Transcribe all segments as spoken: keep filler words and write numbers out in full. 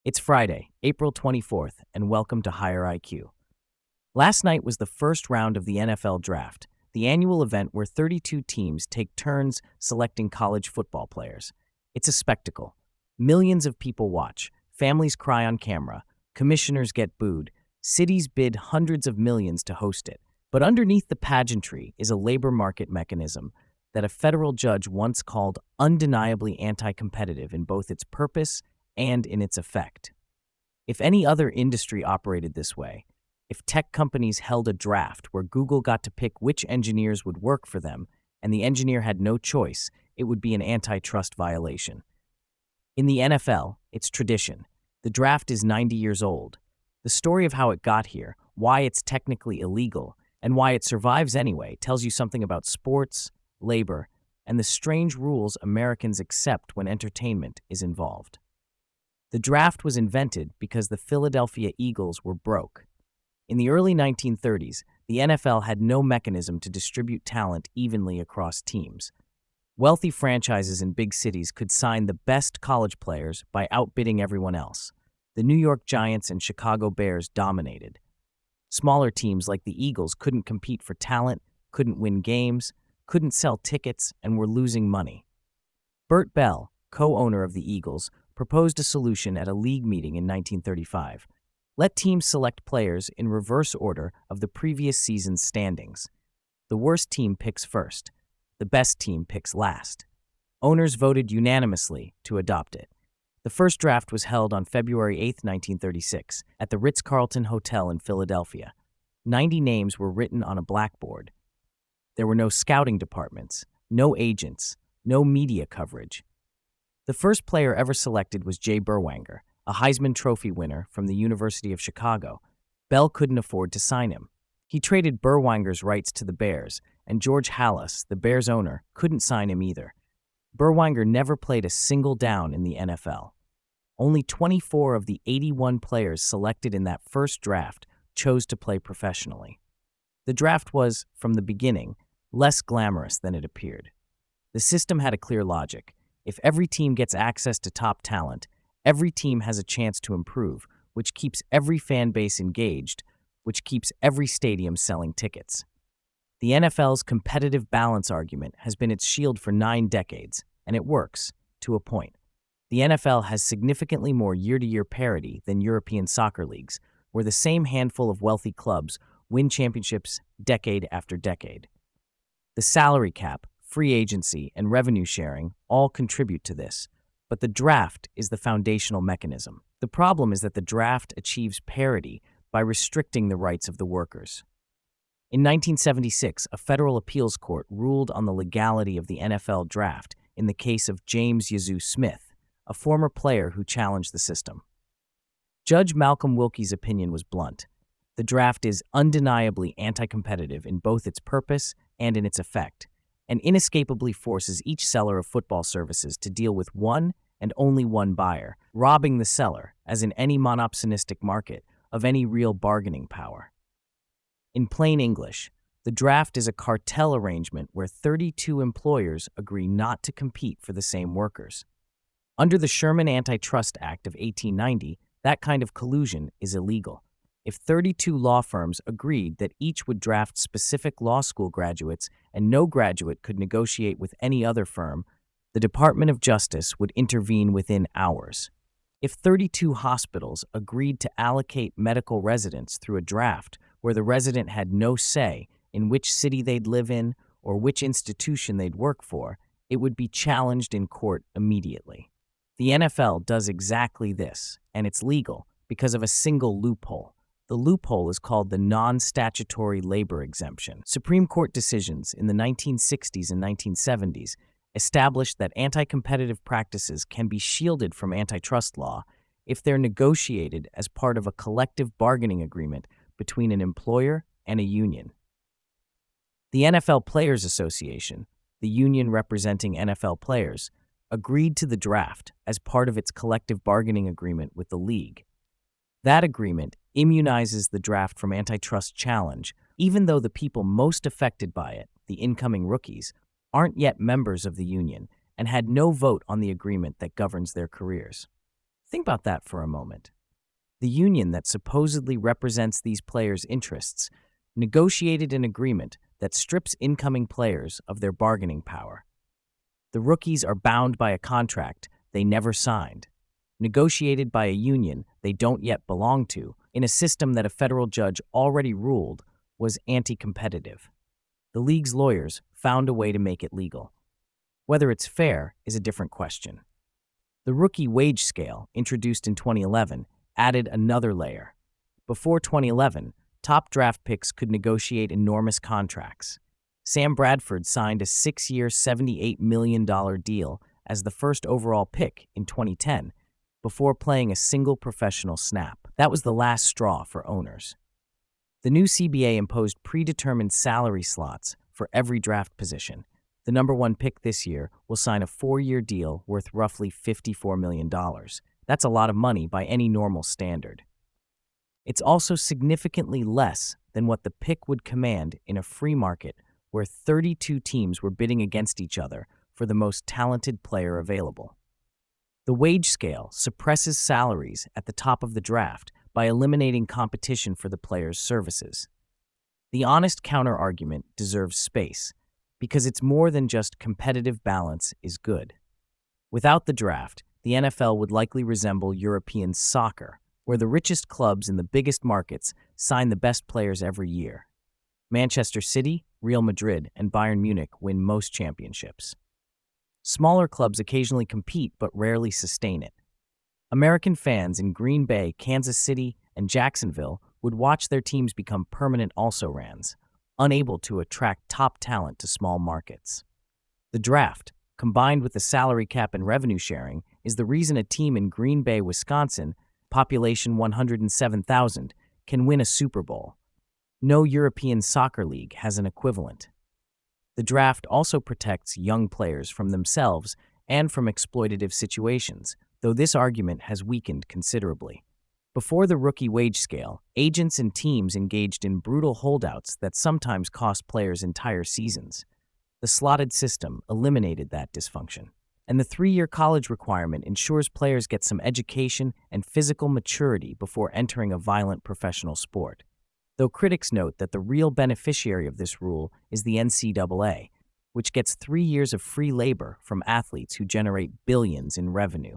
It's Friday, April twenty-fourth, and welcome to Higher I Q. Last night was the first round of the N F L Draft, the annual event where thirty-two teams take turns selecting college football players. It's a spectacle. Millions of people watch, families cry on camera, commissioners get booed, cities bid hundreds of millions to host it. But underneath the pageantry is a labor market mechanism that a federal judge once called undeniably anti-competitive in both its purpose and in its effect. If any other industry operated this way, if tech companies held a draft where Google got to pick which engineers would work for them and the engineer had no choice, it would be an antitrust violation. In the N F L, it's tradition. The draft is ninety years old. The story of how it got here, why it's technically illegal, and why it survives anyway tells you something about sports, labor, and the strange rules Americans accept when entertainment is involved. The draft was invented because the Philadelphia Eagles were broke. In the early nineteen thirties, the N F L had no mechanism to distribute talent evenly across teams. Wealthy franchises in big cities could sign the best college players by outbidding everyone else. The New York Giants and Chicago Bears dominated. Smaller teams like the Eagles couldn't compete for talent, couldn't win games, couldn't sell tickets, and were losing money. Bert Bell, co-owner of the Eagles, proposed a solution at a league meeting in nineteen thirty-five. Let teams select players in reverse order of the previous season's standings. The worst team picks first. The best team picks last. Owners voted unanimously to adopt it. The first draft was held on February eighth, nineteen thirty-six, at the Ritz-Carlton Hotel in Philadelphia. Ninety names were written on a blackboard. There were no scouting departments, no agents, no media coverage. The first player ever selected was Jay Berwanger, a Heisman Trophy winner from the University of Chicago. Bell couldn't afford to sign him. He traded Berwanger's rights to the Bears, and George Halas, the Bears owner, couldn't sign him either. Berwanger never played a single down in the N F L. Only twenty-four of the eighty-one players selected in that first draft chose to play professionally. The draft was, from the beginning, less glamorous than it appeared. The system had a clear logic. If every team gets access to top talent, every team has a chance to improve, which keeps every fan base engaged, which keeps every stadium selling tickets. The N F L's competitive balance argument has been its shield for nine decades, and it works, to a point. The N F L has significantly more year-to-year parity than European soccer leagues, where the same handful of wealthy clubs win championships decade after decade. The salary cap, free agency, and revenue sharing all contribute to this, but the draft is the foundational mechanism. The problem is that the draft achieves parity by restricting the rights of the workers. In nineteen seventy-six, a federal appeals court ruled on the legality of the N F L draft in the case of James Yazoo Smith, a former player who challenged the system. Judge Malcolm Wilkie's opinion was blunt. The draft is undeniably anti-competitive in both its purpose and in its effect, and inescapably forces each seller of football services to deal with one and only one buyer, robbing the seller, as in any monopsonistic market, of any real bargaining power. In plain English, the draft is a cartel arrangement where thirty-two employers agree not to compete for the same workers. Under the Sherman Antitrust Act of eighteen ninety, that kind of collusion is illegal. If thirty-two law firms agreed that each would draft specific law school graduates and no graduate could negotiate with any other firm, the Department of Justice would intervene within hours. If thirty-two hospitals agreed to allocate medical residents through a draft where the resident had no say in which city they'd live in or which institution they'd work for, it would be challenged in court immediately. The N F L does exactly this, and it's legal because of a single loophole. The loophole is called the non-statutory labor exemption. Supreme Court decisions in the nineteen sixties and nineteen seventies established that anti-competitive practices can be shielded from antitrust law if they're negotiated as part of a collective bargaining agreement between an employer and a union. The N F L Players Association, the union representing N F L players, agreed to the draft as part of its collective bargaining agreement with the league. That agreement immunizes the draft from antitrust challenge, even though the people most affected by it, the incoming rookies, aren't yet members of the union and had no vote on the agreement that governs their careers. Think about that for a moment. The union that supposedly represents these players' interests negotiated an agreement that strips incoming players of their bargaining power. The rookies are bound by a contract they never signed, negotiated by a union they don't yet belong to, in a system that a federal judge already ruled was anti-competitive. The league's lawyers found a way to make it legal. Whether it's fair is a different question. The rookie wage scale, introduced in twenty eleven, added another layer. Before twenty eleven, top draft picks could negotiate enormous contracts. Sam Bradford signed a six-year, seventy-eight million dollars deal as the first overall pick in twenty ten, before playing a single professional snap. That was the last straw for owners. The new C B A imposed predetermined salary slots for every draft position. The number one pick this year will sign a four-year deal worth roughly fifty-four million dollars. That's a lot of money by any normal standard. It's also significantly less than what the pick would command in a free market where thirty-two teams were bidding against each other for the most talented player available. The wage scale suppresses salaries at the top of the draft by eliminating competition for the player's services. The honest counter-argument deserves space, because it's more than just competitive balance is good. Without the draft, the N F L would likely resemble European soccer, where the richest clubs in the biggest markets sign the best players every year. Manchester City, Real Madrid, and Bayern Munich win most championships. Smaller clubs occasionally compete but rarely sustain it. American fans in Green Bay, Kansas City, and Jacksonville would watch their teams become permanent also-rans, unable to attract top talent to small markets. The draft, combined with the salary cap and revenue sharing, is the reason a team in Green Bay, Wisconsin, population one hundred seven thousand, can win a Super Bowl. No European soccer league has an equivalent. The draft also protects young players from themselves and from exploitative situations, though this argument has weakened considerably. Before the rookie wage scale, agents and teams engaged in brutal holdouts that sometimes cost players entire seasons. The slotted system eliminated that dysfunction, and the three-year college requirement ensures players get some education and physical maturity before entering a violent professional sport. Though critics note that the real beneficiary of this rule is the N C double A, which gets three years of free labor from athletes who generate billions in revenue.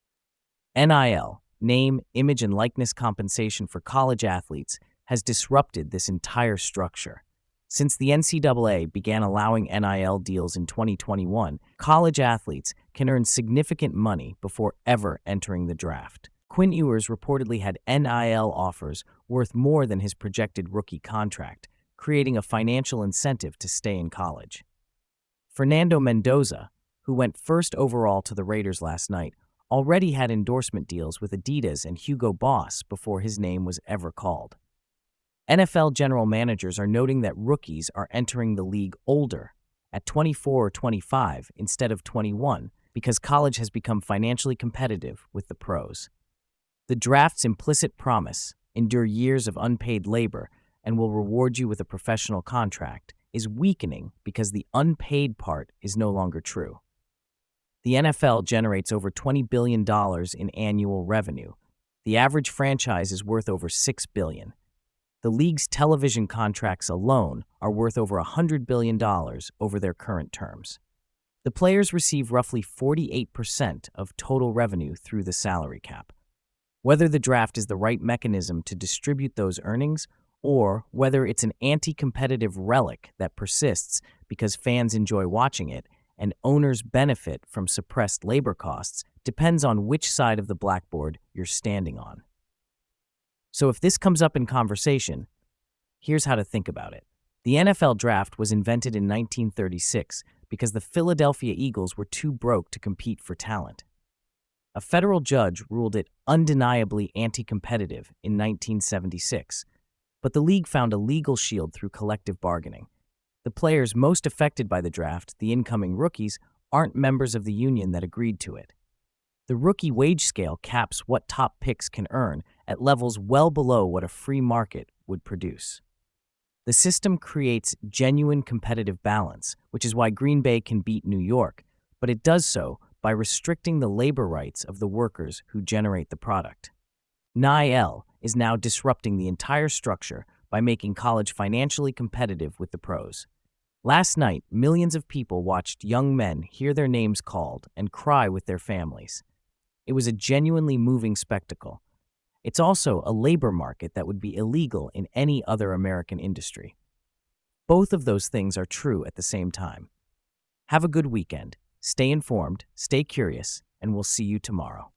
N I L, name, image, and likeness compensation for college athletes, has disrupted this entire structure. Since the N C double A began allowing N I L deals in twenty twenty-one, college athletes can earn significant money before ever entering the draft. Quinn Ewers reportedly had N I L offers worth more than his projected rookie contract, creating a financial incentive to stay in college. Fernando Mendoza, who went first overall to the Raiders last night, already had endorsement deals with Adidas and Hugo Boss before his name was ever called. N F L general managers are noting that rookies are entering the league older, at twenty-four or twenty-five instead of twenty-one, because college has become financially competitive with the pros. The draft's implicit promise, endure years of unpaid labor and will reward you with a professional contract, is weakening because the unpaid part is no longer true. The N F L generates over twenty billion dollars in annual revenue. The average franchise is worth over six billion dollars. The league's television contracts alone are worth over one hundred billion dollars over their current terms. The players receive roughly forty-eight percent of total revenue through the salary cap. Whether the draft is the right mechanism to distribute those earnings, or whether it's an anti-competitive relic that persists because fans enjoy watching it and owners benefit from suppressed labor costs, depends on which side of the blackboard you're standing on. So if this comes up in conversation, here's how to think about it. The N F L draft was invented in nineteen thirty-six because the Philadelphia Eagles were too broke to compete for talent. A federal judge ruled it undeniably anti-competitive in nineteen seventy-six, but the league found a legal shield through collective bargaining. The players most affected by the draft, the incoming rookies, aren't members of the union that agreed to it. The rookie wage scale caps what top picks can earn at levels well below what a free market would produce. The system creates genuine competitive balance, which is why Green Bay can beat New York, but it does so by restricting the labor rights of the workers who generate the product. N I L is now disrupting the entire structure by making college financially competitive with the pros. Last night, millions of people watched young men hear their names called and cry with their families. It was a genuinely moving spectacle. It's also a labor market that would be illegal in any other American industry. Both of those things are true at the same time. Have a good weekend. Stay informed, stay curious, and we'll see you tomorrow.